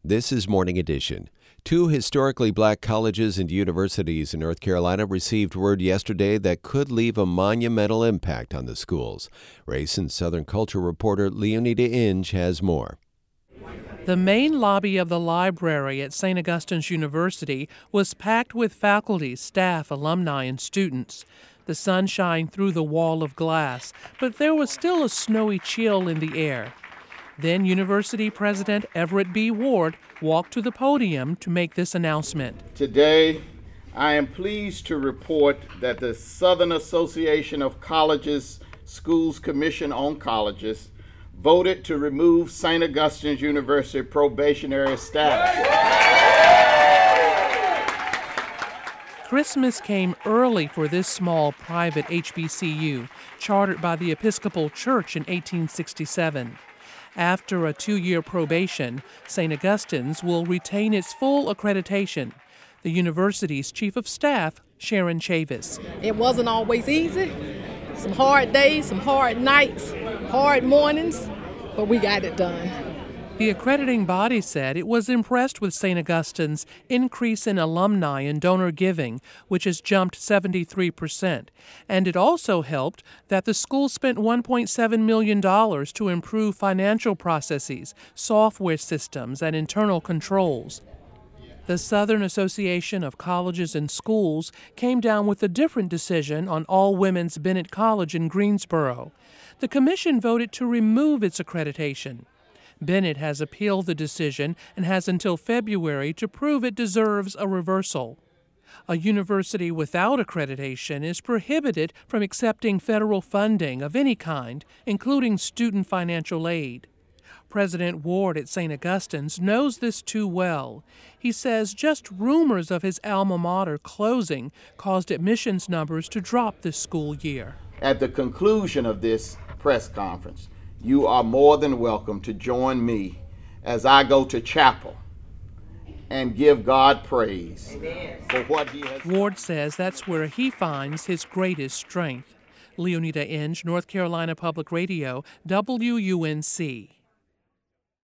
This is Morning Edition. Two historically black colleges and universities in North Carolina received word yesterday that could leave a monumental impact on the schools. Race and Southern culture reporter Leonida Inge has more. The main lobby of the library at St. Augustine's University was packed with faculty, staff, alumni, and students. The sun shined through the wall of glass, but there was still a snowy chill in the air. Then University President Everett B. Ward walked to the podium to make this announcement. Today, I am pleased to report that the Southern Association of Colleges Schools Commission on Colleges voted to remove St. Augustine's University probationary status. Christmas came early for this small private HBCU, chartered by the Episcopal Church in 1867. After a 2-year probation, St. Augustine's will retain its full accreditation. The university's chief of staff, Sharon Chavis. It wasn't always easy. Some hard days, some hard nights, hard mornings, but we got it done. The accrediting body said it was impressed with St. Augustine's increase in alumni and donor giving, which has jumped 73%. And it also helped that the school spent $1.7 million to improve financial processes, software systems, and internal controls. The Southern Association of Colleges and Schools came down with a different decision on all-women's Bennett College in Greensboro. The commission voted to remove its accreditation. Bennett has appealed the decision and has until February to prove it deserves a reversal. A university without accreditation is prohibited from accepting federal funding of any kind, including student financial aid. President Ward at St. Augustine's knows this too well. He says just rumors of his alma mater closing caused admissions numbers to drop this school year. At the conclusion of this press conference, you are more than welcome to join me as I go to chapel and give God praise for what He has done. Ward says that's where he finds his greatest strength. Leonida Inge, North Carolina Public Radio, WUNC.